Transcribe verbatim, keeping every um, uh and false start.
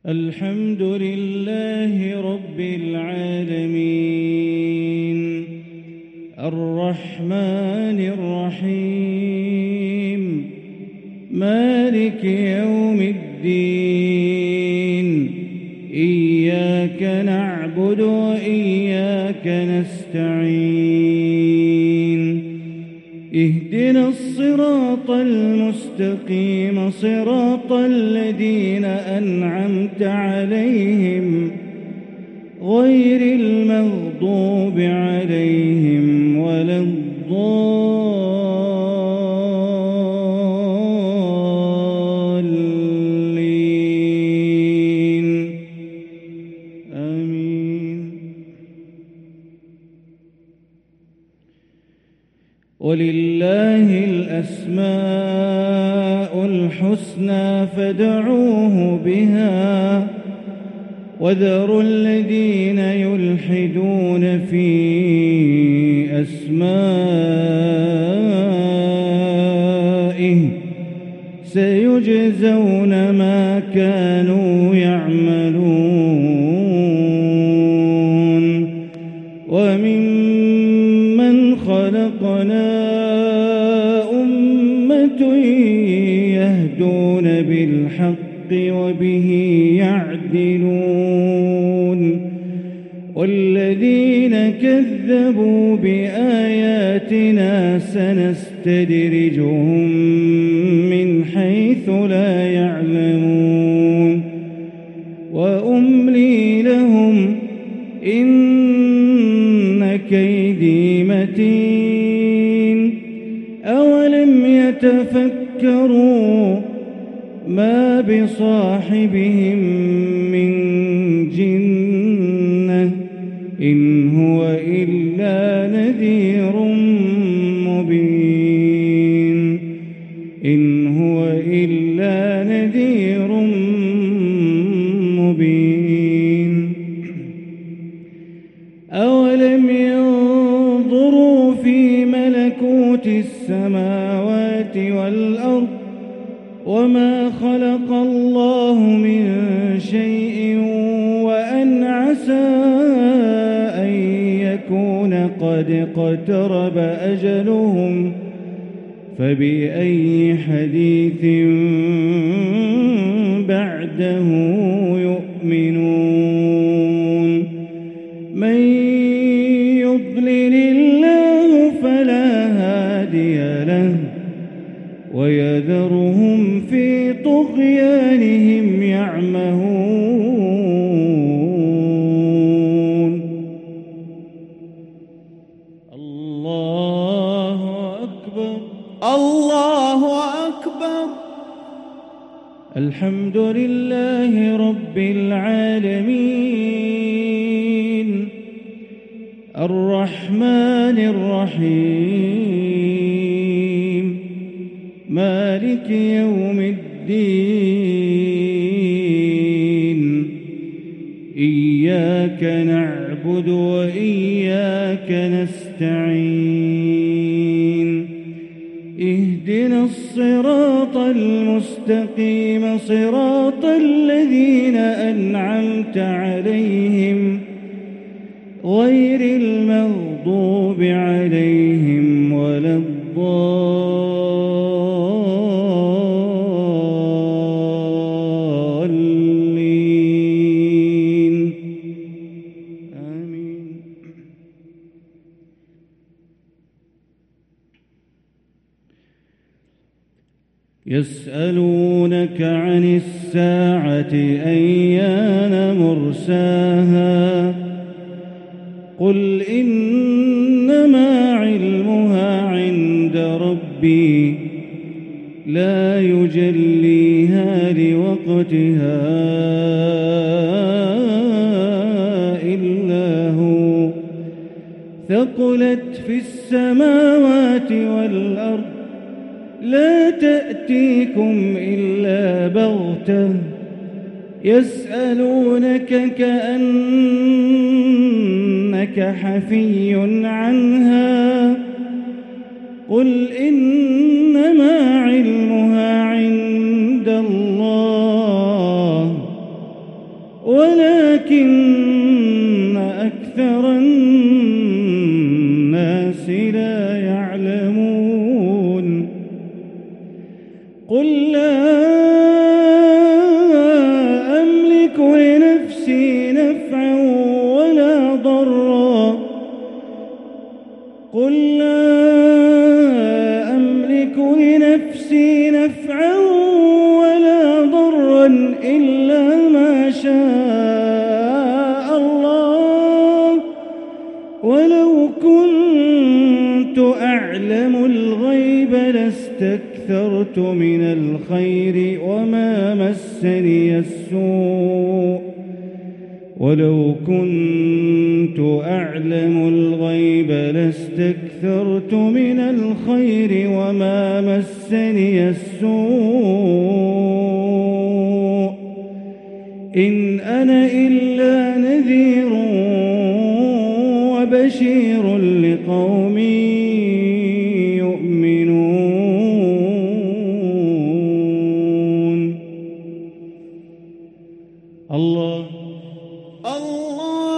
الحمد لله رب العالمين الرحمن الرحيم مالك يوم الدين إياك نعبد وإياك نستعين اهدنا الصراط المستقيم صراط الذين أنعمت عليهم غير المغضوب عليهم ولا الضالين آمين. ولله الأسماء الحسنى فادعوه بها وذروا الذين يلحدون في أسمائه سيجزون ما كانوا يعملون. وممن خلقنا أمة يهدون بالحق وبه يعدلون والذين كذبوا بآياتنا سنستدرجهم من حيث لا يعلمون وأملي لهم إن كيدي متين. أولم يتفكروا ما بصاحبهم من جنة إن هو إلا نذير مبين إن هو إلا نذير مبين. أولم ينظروا في ملكوت السماوات والأرض وما خلق الله من شيء وأن عسى أن يكون قد اقترب أجلهم فبأي حديث بعده يؤمنون. من يضلل الله فلا هادي له ويذرهم في طغيانهم يعمهون. الله أكبر الله أكبر. الحمد لله رب العالمين الرحمن الرحيم مالك يوم الدين إياك نعبد وإياك نستعين اهدنا الصراط المستقيم صراط الذين أنعمت عليهم غير المغضوب عليهم ولا الضالين آمين. يسألونك عن الساعة أيان مرساها قل إنما علمها عند ربي لا يجليها لوقتها إلا هو ثقلت في السماوات والأرض لا تأتيكم إلا بغتة يسألونك كأنك حفي عنها قل إنما علمها عند الله قل لا أملك لنفسي نفعا ولا ضرا قل لا أملك لنفسي نفعا ولا ضرا إلا ما شاء الله ولو كنت أعلم الغيب لاستكثرت من الخير وما مسني السوء ولو كنت أعلم الغيب لاستكثرت من الخير وما مسني السوء إن أنا إلا نذير وبشير لقوم يؤمنون. الله الله